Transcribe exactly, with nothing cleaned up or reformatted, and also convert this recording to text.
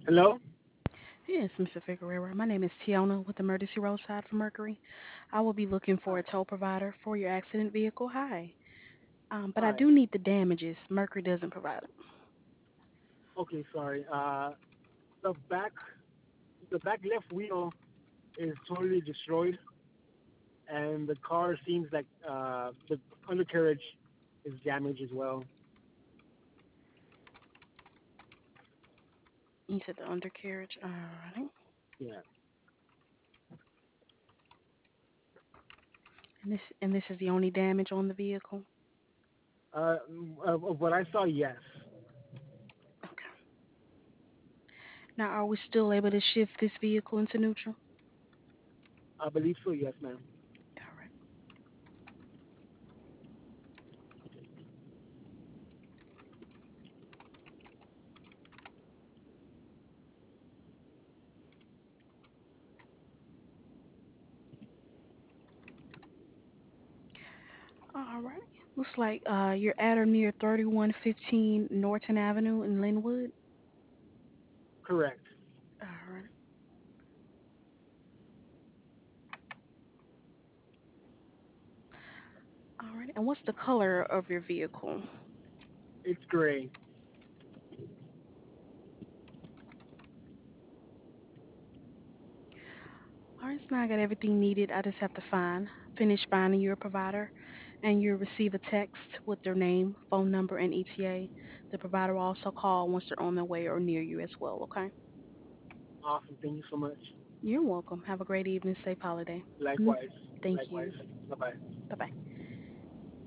Hello? Yes, mister Figueroa. My name is Tiona with Emergency Roadside for Mercury. I will be looking for Hi. a tow provider for your accident vehicle. Hi. Um, but I Hi. do need the damages. Mercury doesn't provide them. Okay, sorry. Uh, the back, the back left wheel is totally destroyed, and the car seems like uh, the undercarriage is damaged as well. You said the undercarriage. All right. Yeah. And this and this is the only damage on the vehicle. Uh, of, of what I saw, yes. Okay. Now, are we still able to shift this vehicle into neutral? I believe so, yes, ma'am. All right. All right. Looks like uh, you're at or near thirty-one fifteen Norton Avenue in Linwood. Correct. All right. All right. And what's the color of your vehicle? It's gray. All right, so now I got everything needed. I just have to find, finish finding your provider, and you'll receive a text with their name, phone number, and E T A. The provider will also call once they're on their way or near you as well, okay? Awesome. Thank you so much. You're welcome. Have a great evening. Safe holiday. Mm, Likewise. thank Likewise. you. Bye bye. Bye bye.